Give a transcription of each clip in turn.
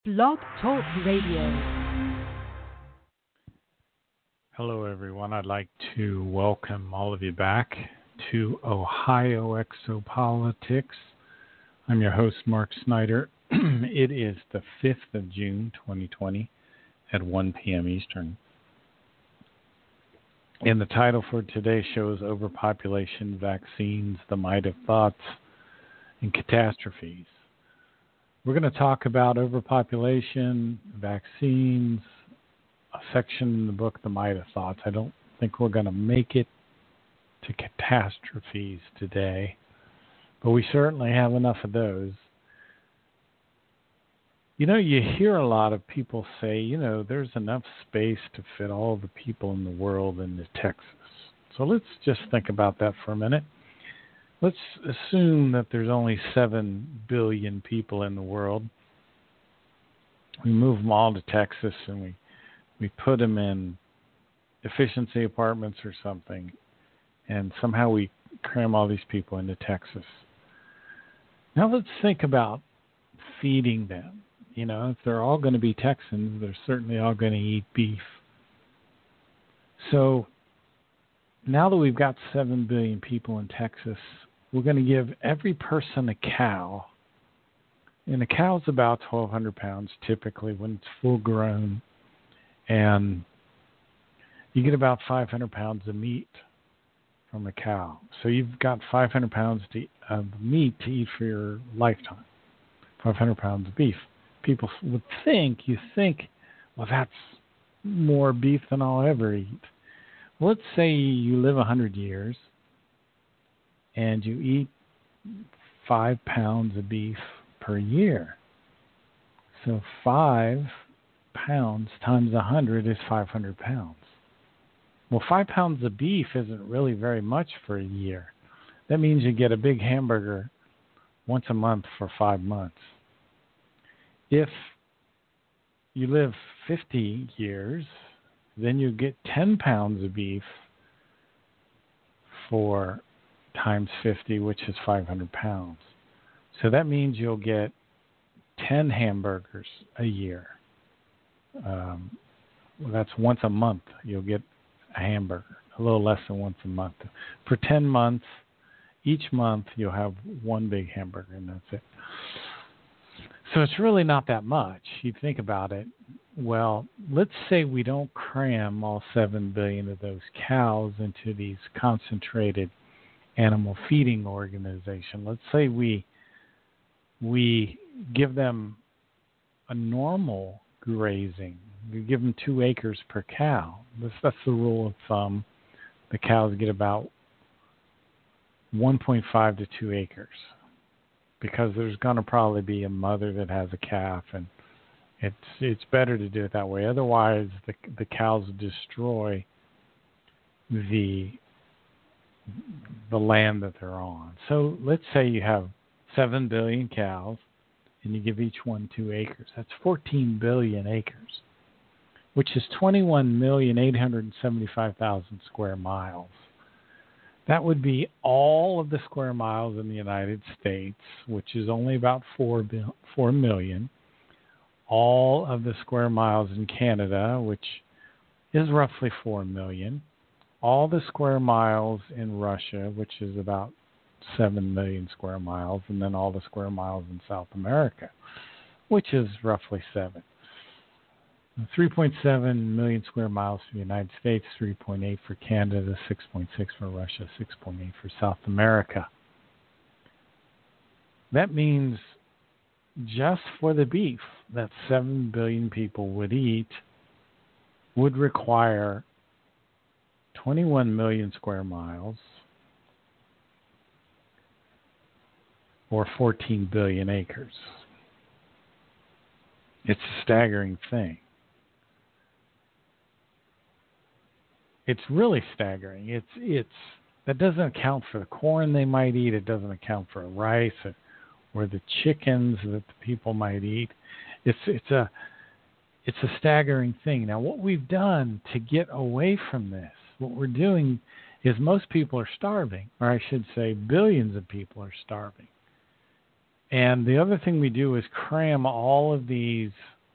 Blog Talk Radio. Hello, everyone. I'd like to welcome all of you back to Ohio Exopolitics. I'm your host, Mark Snyder. It is the 5th of June, 2020, at 1 p.m. Eastern. And the title for today's show is Overpopulation, Vaccines, the Might of Thoughts, and Catastrophes. We're going to talk about overpopulation, vaccines, a section in the book, The Might of Thoughts. I don't think we're going to make it to catastrophes today, but we certainly have enough of those. You know, you hear a lot of people say, there's enough space to fit all the people in the world into Texas. So let's just think about that for a minute. Let's assume that there's only 7 billion people in the world. We move them all to Texas and we put them in efficiency apartments or something, and somehow we cram all these people into Texas. Now let's think about feeding them. If they're all going to be Texans, they're certainly all going to eat beef. So now that we've got 7 billion people in Texas, we're going to give every person a cow. And a cow's about 1,200 pounds typically when it's full grown. And you get about 500 pounds of meat from a cow. So you've got 500 pounds of meat to eat for your lifetime. 500 pounds of beef. People would think, well, that's more beef than I'll ever eat. Well, let's say you live 100 years and you eat 5 pounds of beef per year. So 5 pounds times 100 is 500 pounds. Well, 5 pounds of beef isn't really very much for a year. That means you get a big hamburger once a month for 5 months. If you live 50 years, then you get 10 pounds of beef for times 50, which is 500 pounds. So that means you'll get 10 hamburgers a year. That's once a month. You'll get a hamburger, a little less than once a month. For 10 months, each month you'll have one big hamburger, and that's it. So it's really not that much. You think about it. Well, let's say we don't cram all 7 billion of those cows into these concentrated animal feeding organization. Let's say we give them a normal grazing. We give them 2 acres per cow. That's the rule of thumb. The cows get about 1.5 to 2 acres because there's going to probably be a mother that has a calf, and it's better to do it that way. Otherwise, the cows destroy the land that they're on. So let's say you have 7 billion cows and you give each one 2 acres. That's 14 billion acres, which is 21,875,000 square miles. That would be all of the square miles in the United States, which is only about 4 million. All of the square miles in Canada, which is roughly 4 million. All the square miles in Russia, which is about 7 million square miles, and then all the square miles in South America, which is roughly 7. 3.7 million square miles for the United States, 3.8 for Canada, 6.6 for Russia, 6.8 for South America. That means just for the beef that 7 billion people would eat would require 21 million square miles or 14 billion acres. It's a staggering thing. It's really staggering. It's that doesn't account for the corn they might eat. It doesn't account for rice or the chickens that the people might eat. It's a staggering thing. Now, what we've done to get away from this, what we're doing is most people are starving, or I should say billions of people are starving. And the other thing we do is cram all of these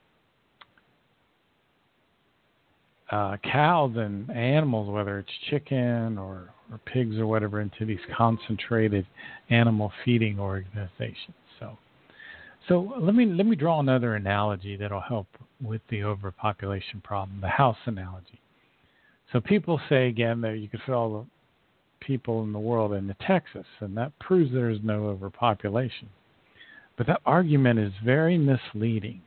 cows and animals, whether it's chicken or pigs or whatever, into these concentrated animal feeding organizations. So let me draw another analogy that'll help with the overpopulation problem, the house analogy. So people say again that you could fit all the people in the world into Texas, and that proves there's no overpopulation. But that argument is very misleading.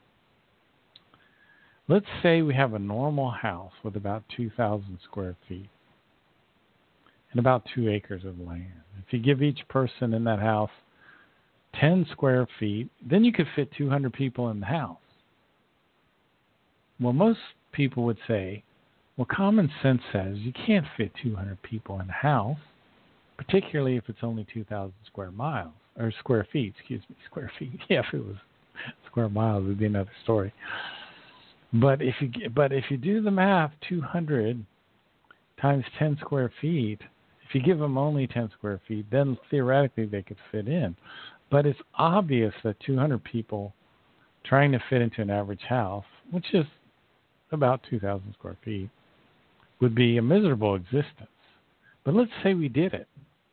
Let's say we have a normal house with about 2,000 square feet and about 2 acres of land. If you give each person in that house 10 square feet, then you could fit 200 people in the house. Well, most people would say, well, common sense says you can't fit 200 people in a house, particularly if it's only 2,000 square feet. Square feet. Yeah, if it was square miles, it would be another story. But if you do the math, 200 times 10 square feet, if you give them only 10 square feet, then theoretically they could fit in. But it's obvious that 200 people trying to fit into an average house, which is about 2,000 square feet, would be a miserable existence. But let's say we did it.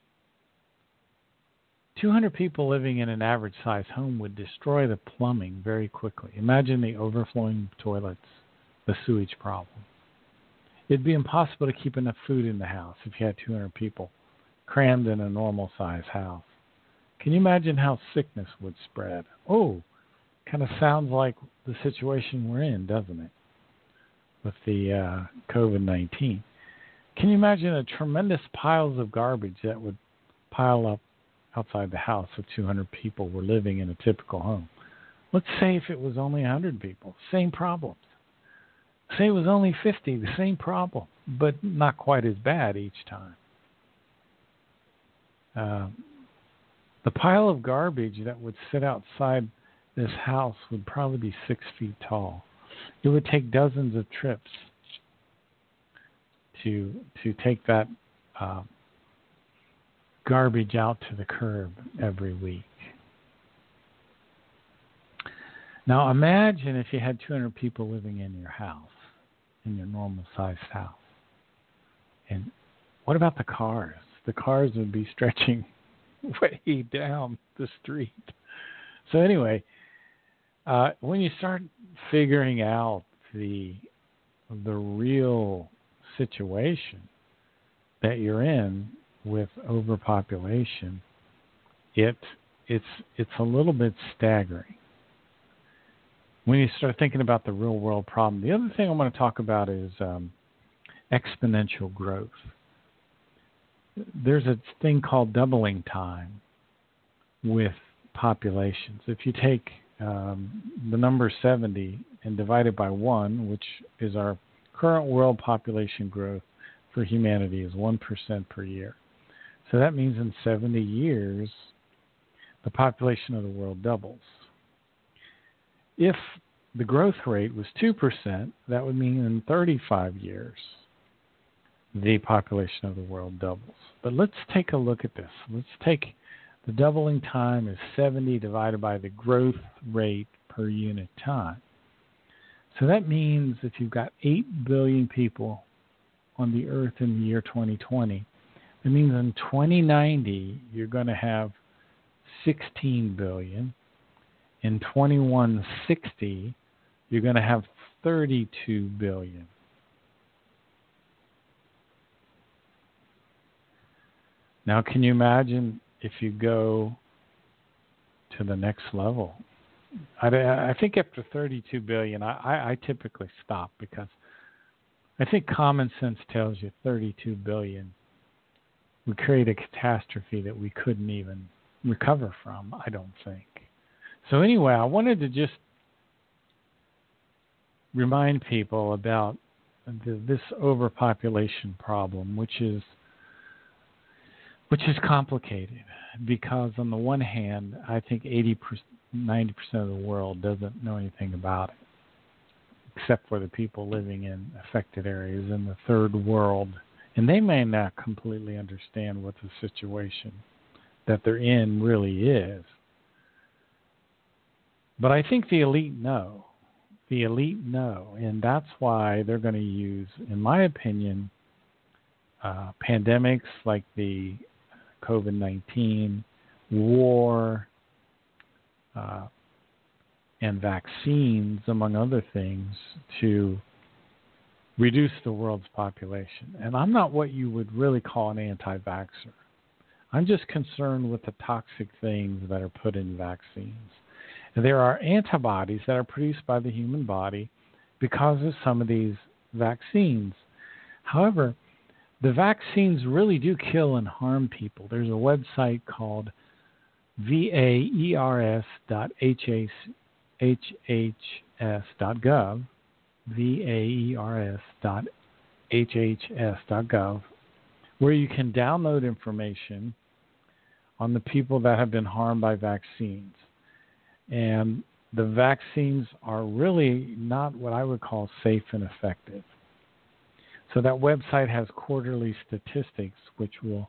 200 people living in an average-sized home would destroy the plumbing very quickly. Imagine the overflowing toilets, the sewage problem. It'd be impossible to keep enough food in the house if you had 200 people crammed in a normal-sized house. Can you imagine how sickness would spread? Oh, kind of sounds like the situation we're in, doesn't it? With the COVID-19. Can you imagine the tremendous piles of garbage that would pile up outside the house if 200 people were living in a typical home? Let's say if it was only 100 people, same problems. Say it was only 50, the same problem, but not quite as bad each time. The pile of garbage that would sit outside this house would probably be 6 feet tall. It would take dozens of trips to take that garbage out to the curb every week. Now imagine if you had 200 people living in your house, in your normal-sized house. And what about the cars? The cars would be stretching way down the street. So anyway, when you start figuring out the real situation that you're in with overpopulation, it's a little bit staggering. When you start thinking about the real world problem, the other thing I want to talk about is exponential growth. There's a thing called doubling time with populations. If you take the number 70 and divide it by 1, which is our current world population growth for humanity, is 1% per year. So that means in 70 years, the population of the world doubles. If the growth rate was 2%, that would mean in 35 years, the population of the world doubles. But let's take a look at this. Let's take the doubling time is 70 divided by the growth rate per unit time. So that means if you've got 8 billion people on the earth in the year 2020, that means in 2090 you're going to have 16 billion. In 2160 you're going to have 32 billion. Now, can you imagine if you go to the next level? I think after 32 billion, I typically stop because I think common sense tells you 32 billion would create a catastrophe that we couldn't even recover from, I don't think. So anyway, I wanted to just remind people about this overpopulation problem, which is complicated because on the one hand, I think 90% of the world doesn't know anything about it, except for the people living in affected areas in the third world. And they may not completely understand what the situation that they're in really is. But I think the elite know. The elite know. And that's why they're going to use, in my opinion, pandemics like the COVID-19, war, and vaccines, among other things, to reduce the world's population. And I'm not what you would really call an anti-vaxxer. I'm just concerned with the toxic things that are put in vaccines. And there are antibodies that are produced by the human body because of some of these vaccines. However, the vaccines really do kill and harm people. There's a website called vaers.hhs.gov, vaers.hhs.gov, where you can download information on the people that have been harmed by vaccines. And the vaccines are really not what I would call safe and effective. So that website has quarterly statistics which will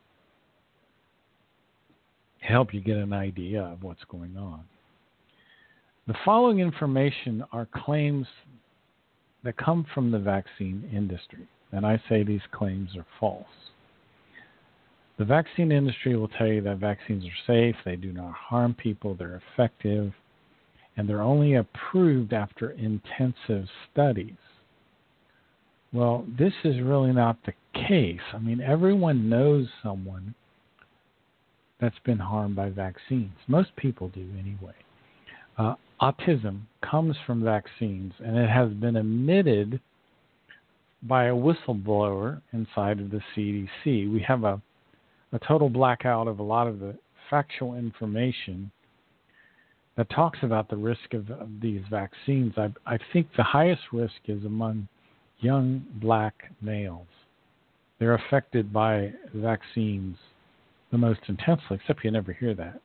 help you get an idea of what's going on. The following information are claims that come from the vaccine industry, and I say these claims are false. The vaccine industry will tell you that vaccines are safe, they do not harm people, they're effective, and they're only approved after intensive studies. Well, this is really not the case. I mean, everyone knows someone that's been harmed by vaccines. Most people do anyway. Autism comes from vaccines, and it has been admitted by a whistleblower inside of the CDC. We have a total blackout of a lot of the factual information that talks about the risk of these vaccines. I think the highest risk is among young black males. They're affected by vaccines the most intensely, except you never hear that.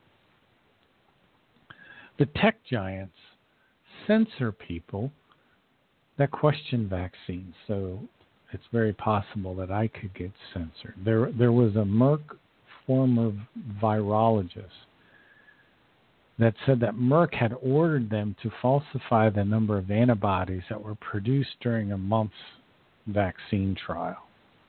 The tech giants censor people that question vaccines, so it's very possible that I could get censored. There was a Merck former virologist that said that Merck had ordered them to falsify the number of antibodies that were produced during a month's vaccine trial.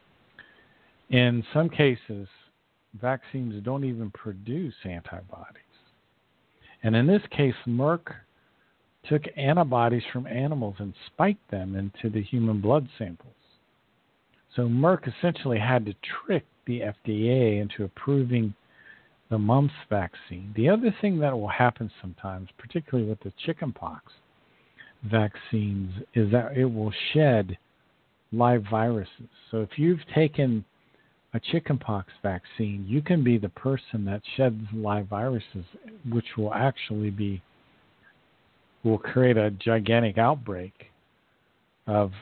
In some cases, vaccines don't even produce antibodies. And in this case, Merck took antibodies from animals and spiked them into the human blood samples. So Merck essentially had to trick the FDA into approving the mumps vaccine. The other thing that will happen sometimes, particularly with the chickenpox vaccines, is that it will shed live viruses. So if you've taken a chickenpox vaccine, you can be the person that sheds live viruses, which will actually will create a gigantic outbreak of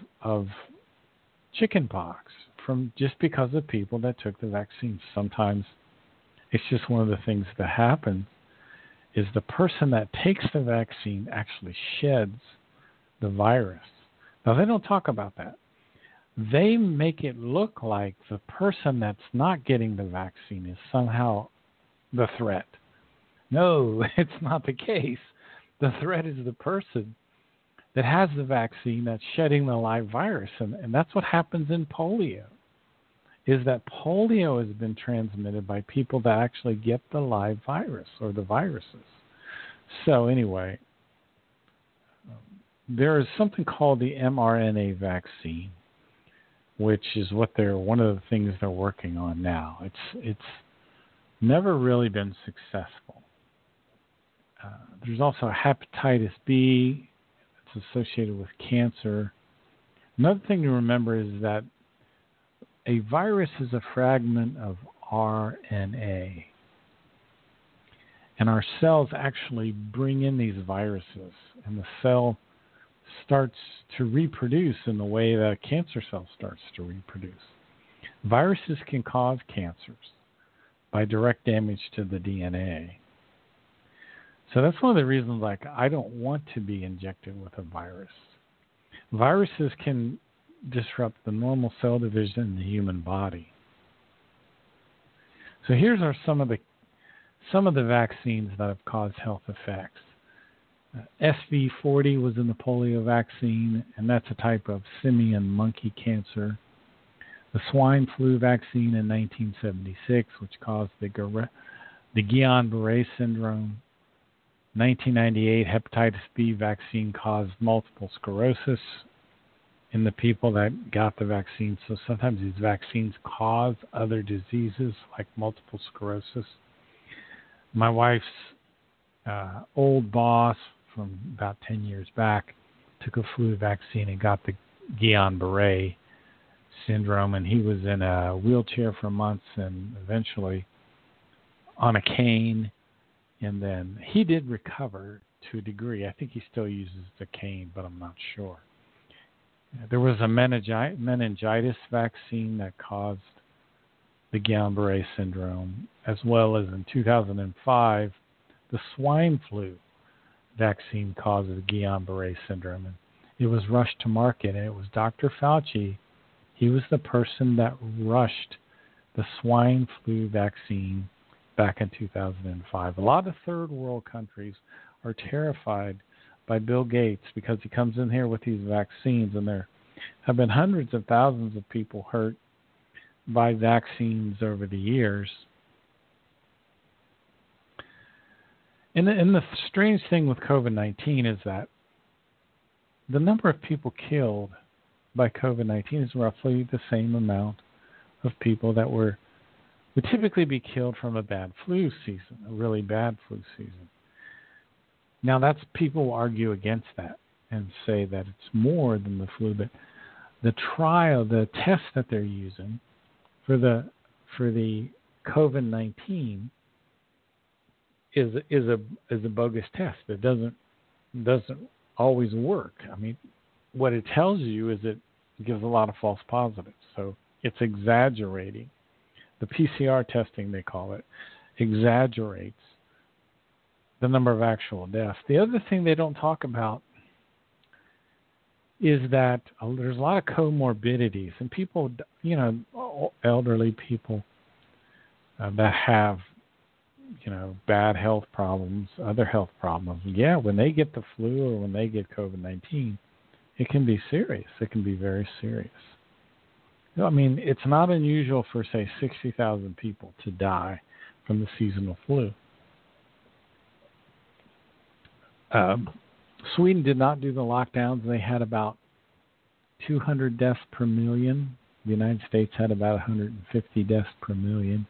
chickenpox from just because of people that took the vaccine. Sometimes it's just one of the things that happens is the person that takes the vaccine actually sheds the virus. Now, they don't talk about that. They make it look like the person that's not getting the vaccine is somehow the threat. No, it's not the case. The threat is the person that has the vaccine that's shedding the live virus. And that's what happens in polio, is that polio has been transmitted by people that actually get the live virus or the viruses. So anyway, there is something called the mRNA vaccine, which is one of the things they're working on now. It's never really been successful. There's also hepatitis B. It's associated with cancer. Another thing to remember is that a virus is a fragment of RNA. And our cells actually bring in these viruses, and the cell starts to reproduce in the way that a cancer cell starts to reproduce. Viruses can cause cancers by direct damage to the DNA. So that's one of the reasons I don't want to be injected with a virus. Viruses can disrupt the normal cell division in the human body. So here's some of the vaccines that have caused health effects. SV40 was in the polio vaccine, and that's a type of simian monkey cancer. The swine flu vaccine in 1976, which caused the Guillain-Barré syndrome. 1998, hepatitis B vaccine caused multiple sclerosis in the people that got the vaccine. So sometimes these vaccines cause other diseases like multiple sclerosis. My wife's old boss from about 10 years back took a flu vaccine and got the Guillain-Barré syndrome, and he was in a wheelchair for months and eventually on a cane, and then he did recover to a degree. I think he still uses the cane, but I'm not sure. There was a meningitis vaccine that caused the Guillain-Barré syndrome, as well as in 2005, the swine flu vaccine causes Guillain-Barré syndrome. And it was rushed to market, and it was Dr. Fauci. He was the person that rushed the swine flu vaccine back in 2005. A lot of third world countries are terrified by Bill Gates because he comes in here with these vaccines, and there have been hundreds of thousands of people hurt by vaccines over the years. And the strange thing with COVID-19 is that the number of people killed by COVID-19 is roughly the same amount of people that would typically be killed from a bad flu season, a really bad flu season. Now, that's people argue against that and say that it's more than the flu, but the test that they're using for the COVID-19 is a bogus test. It doesn't always work. I mean, what it tells you is it gives a lot of false positives. So it's exaggerating. The PCR testing, they call it, exaggerates the number of actual deaths. The other thing they don't talk about is that there's a lot of comorbidities, and people, elderly people that have, bad health problems, other health problems. Yeah, when they get the flu or when they get COVID-19, it can be serious. It can be very serious. I mean, it's not unusual for, say, 60,000 people to die from the seasonal flu. Sweden did not do the lockdowns. They had about 200 deaths per million. The United States had about 150 deaths per million.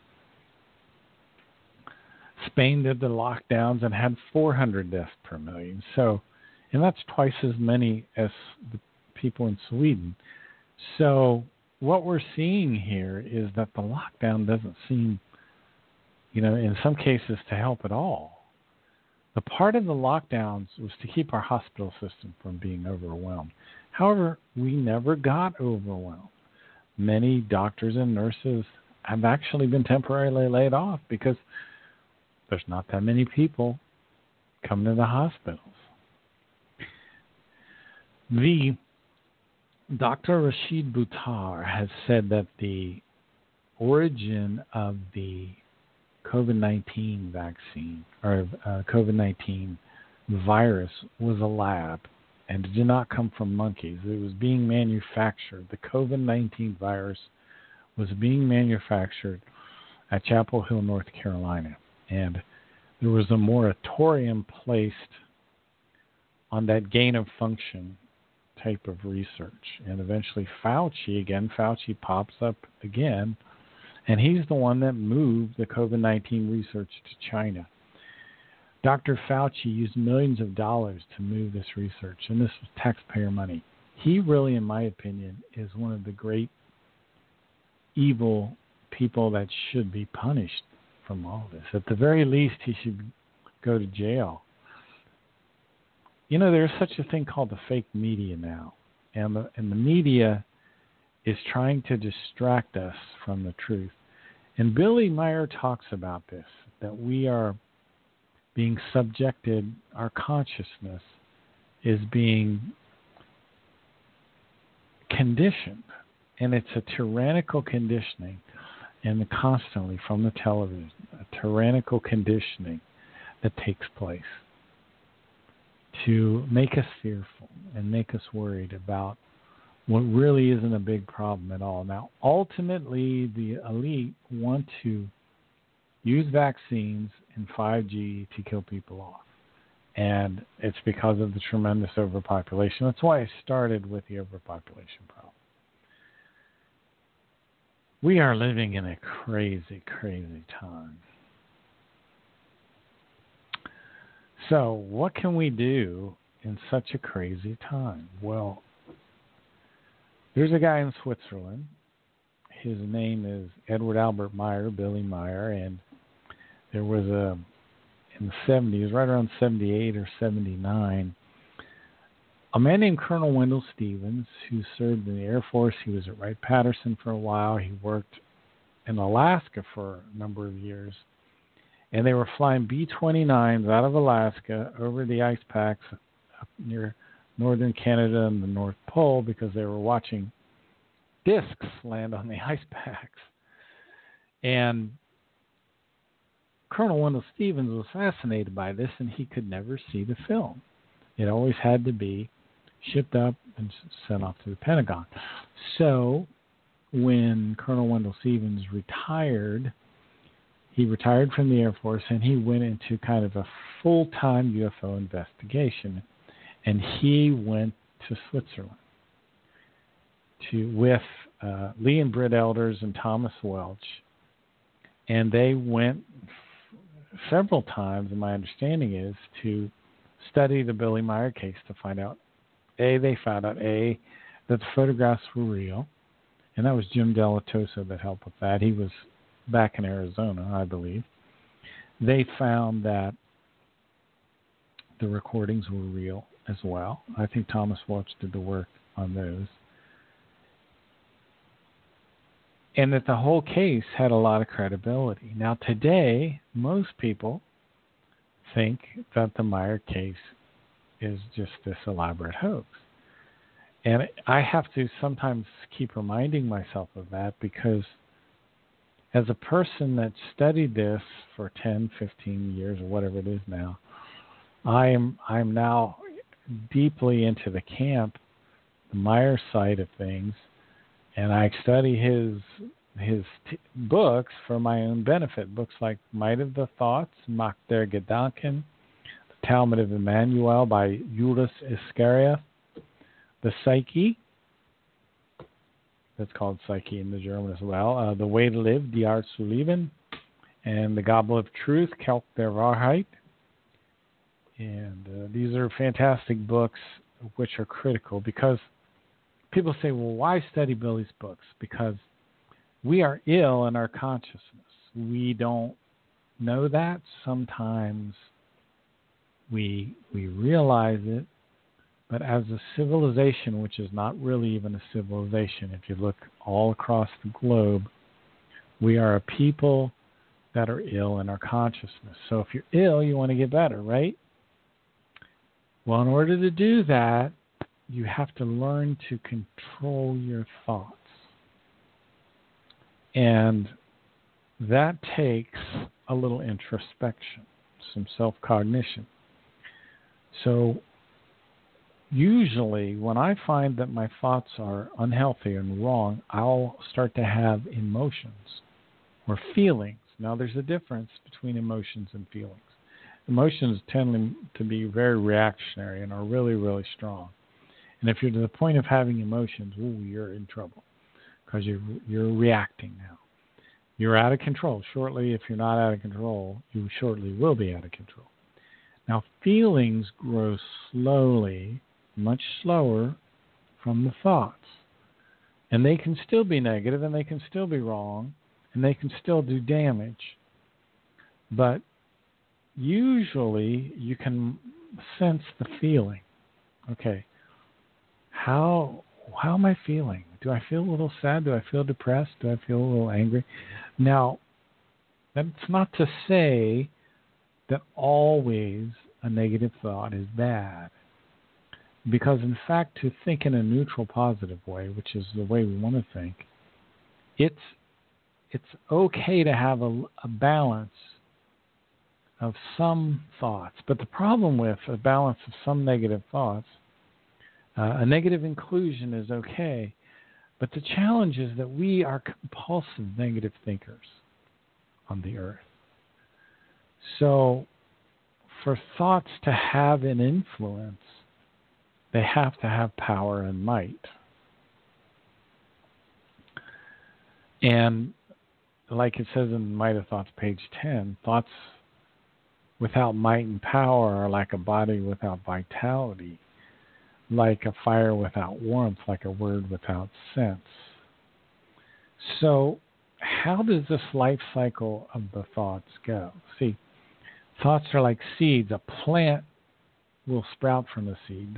Spain did the lockdowns and had 400 deaths per million. So, and that's twice as many as the people in Sweden. So what we're seeing here is that the lockdown doesn't seem, in some cases to help at all. The part of the lockdowns was to keep our hospital system from being overwhelmed. However, we never got overwhelmed. Many doctors and nurses have actually been temporarily laid off because there's not that many people coming to the hospitals. The Dr. Rashid Buttar has said that the origin of the COVID-19 vaccine or COVID-19 virus was a lab, and it did not come from monkeys. It was being manufactured. The COVID-19 virus was being manufactured at Chapel Hill, North Carolina, and there was a moratorium placed on that gain of function type of research. And eventually Fauci pops up again, and he's the one that moved the COVID-19 research to China. Dr. Fauci used millions of dollars to move this research, and this was taxpayer money. He really, in my opinion, is one of the great evil people that should be punished from all this. At the very least, he should go to jail. There's such a thing called the fake media now, and the media is trying to distract us from the truth. And Billy Meyer talks about this, that we are being subjected, our consciousness is being conditioned, and it's a tyrannical conditioning, and constantly from the television, a tyrannical conditioning that takes place. to make us fearful and make us worried about what really isn't a big problem at all. Now, ultimately, the elite want to use vaccines and 5G to kill people off. And it's because of the tremendous overpopulation. That's why I started with the overpopulation problem. We are living in a crazy, crazy time. So what can we do in such a crazy time? Well, there's a guy in Switzerland. His name is Edward Albert Meyer, Billy Meyer, and there was in the 70s, right around 78 or 79, a man named Colonel Wendell Stevens, who served in the Air Force. He was at Wright-Patterson for a while. He worked in Alaska for a number of years. And they were flying B-29s out of Alaska over the ice packs up near northern Canada and the North Pole because they were watching discs land on the ice packs. And Colonel Wendell Stevens was fascinated by this, and he could never see the film. It always had to be shipped up and sent off to the Pentagon. So when Colonel Wendell Stevens retired, he retired from the Air Force, and he went into kind of a full-time UFO investigation. And he went to Switzerland with Lee and Britt Elders and Thomas Welch. And they went several times, and my understanding is, to study the Billy Meyer case to find out, they found out, that the photographs were real. And that was Jim Delatoso that helped with that. He was back in Arizona, I believe. They found that the recordings were real as well. I think Thomas Welch did the work on those. And that the whole case had a lot of credibility. Now, today, most people think that the Meyer case is just this elaborate hoax. And I have to sometimes keep reminding myself of that, because as a person that studied this for 10, 15 years or whatever it is now, I'm now deeply into the camp, the Meyer side of things, and I study his books for my own benefit. Books like Might of the Thoughts, Macht der Gedanken, The Talmud of Emmanuel by Judas Iscariot, The Psyche, that's called Psyche in the German as well, The Way to Live, Die Art zu Leben, and The Goblet of Truth, Kelch der Wahrheit. And these are fantastic books which are critical, because people say, well, why study Billy's books? Because we are ill in our consciousness. We don't know that. Sometimes we realize it, but as a civilization, which is not really even a civilization, if you look all across the globe, we are a people that are ill in our consciousness. So if you're ill, you want to get better, right? Well, in order to do that, you have to learn to control your thoughts. And that takes a little introspection, some self-cognition. So usually when I find that my thoughts are unhealthy and wrong, I'll start to have emotions or feelings. Now, there's a difference between emotions and feelings. Emotions tend to be very reactionary and are really, really strong. And if you're to the point of having emotions, you're in trouble, because you're reacting now. You're out of control. Shortly, if you're not out of control, you shortly will be out of control. Now, feelings grow slowly, much slower, from the thoughts. And they can still be negative, and they can still be wrong, and they can still do damage. But usually you can sense the feeling. Okay, how am I feeling? Do I feel a little sad? Do I feel depressed? Do I feel a little angry? Now, that's not to say that always a negative thought is bad. Because, in fact, to think in a neutral, positive way, which is the way we want to think, it's okay to have a balance of some thoughts. But the problem with a balance of some negative thoughts, a negative inclusion is okay, but the challenge is that we are compulsive negative thinkers on the earth. So for thoughts to have an influence, they have to have power and might. And like it says in Might of Thoughts, page 10, thoughts without might and power are like a body without vitality, like a fire without warmth, like a word without sense. So how does this life cycle of the thoughts go? See, thoughts are like seeds. A plant will sprout from a seed.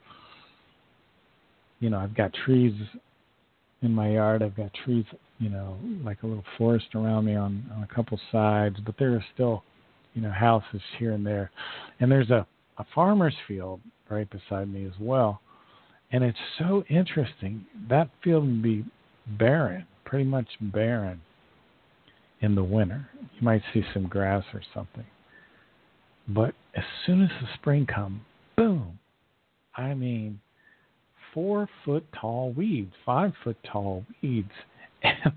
I've got trees in my yard. I've got trees, like a little forest around me on a couple sides, but there are still, houses here and there. And there's a farmer's field right beside me as well. And it's so interesting. That field would be barren, pretty much barren in the winter. You might see some grass or something. But as soon as the spring comes, boom, 4-foot tall weeds, 5-foot tall weeds. And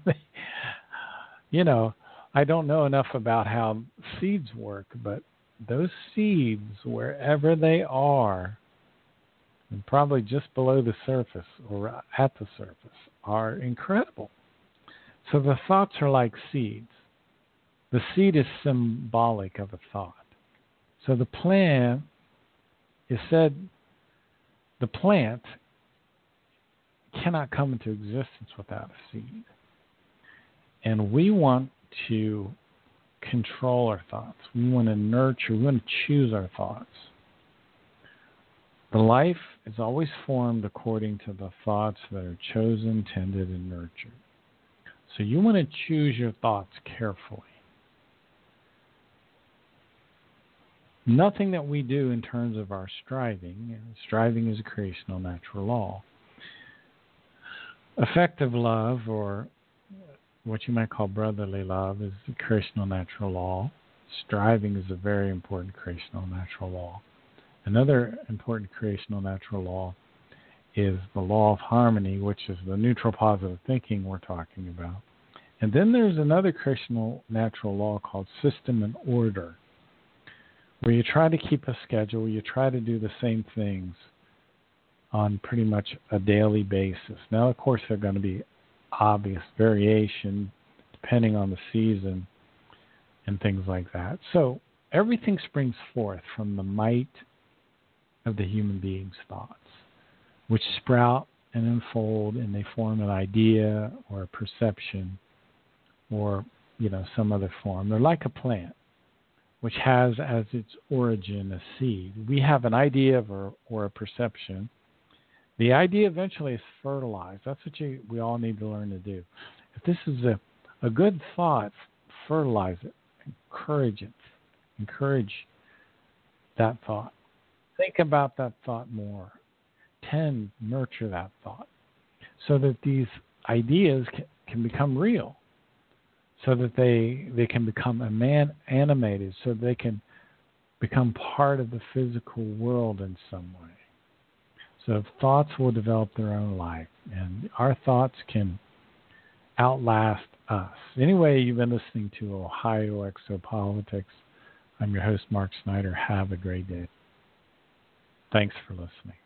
I don't know enough about how seeds work, but those seeds, wherever they are, and probably just below the surface or at the surface, are incredible. So the thoughts are like seeds. The seed is symbolic of a thought. So the plant cannot come into existence without a seed. And we want to control our thoughts. We want to nurture, we want to choose our thoughts. The life is always formed according to the thoughts that are chosen, tended, and nurtured. So you want to choose your thoughts carefully. Nothing that we do in terms of our striving is a creational natural law. Effective love, or what you might call brotherly love, is the creational natural law. Striving is a very important creational natural law. Another important creational natural law is the law of harmony, which is the neutral positive thinking we're talking about. And then there's another creational natural law called system and order, where you try to keep a schedule, you try to do the same things on pretty much a daily basis. Now, of course, there are going to be obvious variation depending on the season and things like that. So everything springs forth from the might of the human being's thoughts, which sprout and unfold, and they form an idea or a perception or, some other form. They're like a plant, which has as its origin a seed. We have an idea or a perception. The idea eventually is fertilized. That's what we all need to learn to do. If this is a good thought, fertilize it, encourage it, encourage that thought. Think about that thought more. Nurture that thought, so that these ideas can become real, so that they can become animated, so that they can become part of the physical world in some way. So thoughts will develop their own life, and our thoughts can outlast us. Anyway, you've been listening to Ohio Exopolitics. I'm your host, Mark Snyder. Have a great day. Thanks for listening.